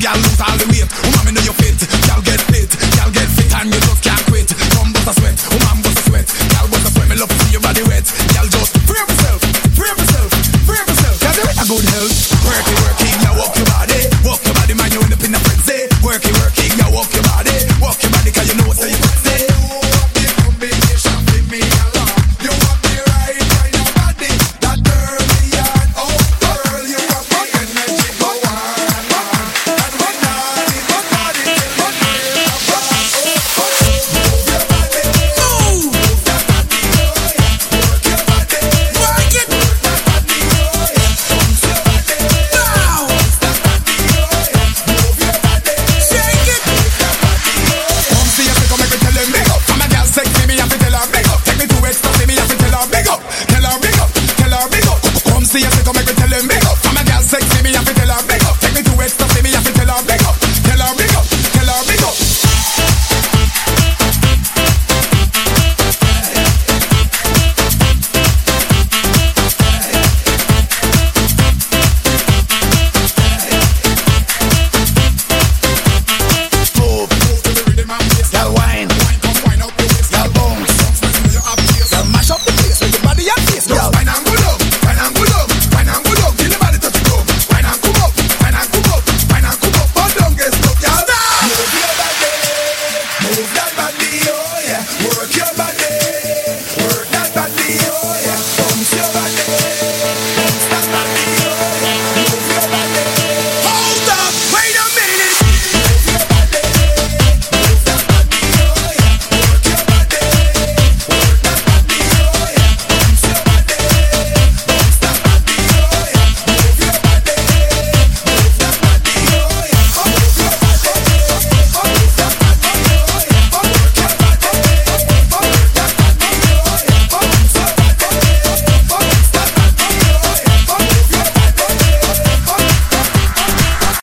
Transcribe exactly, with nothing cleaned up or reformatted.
girl lose all the weight. Oh, mommy know you fit, girl get fit, girl get fit and you just can't quit. Come bust a sweat, oh, mom bust a sweat, girl bust a sweat. Me love to see your body wet, girl just free up yourself, free up yourself, free up yourself. Girl, give it a good health. Work it, work it, yeah, walk your body, walk your body, man, you end up in a frenzy. Work it, work it, yeah, walk your body, walk your body, 'cause you know what say you can say. See you, so come make me tell him big up. I'm a girl sexy, me have to tell her big up. Take me to extra, see me have to tell her big up.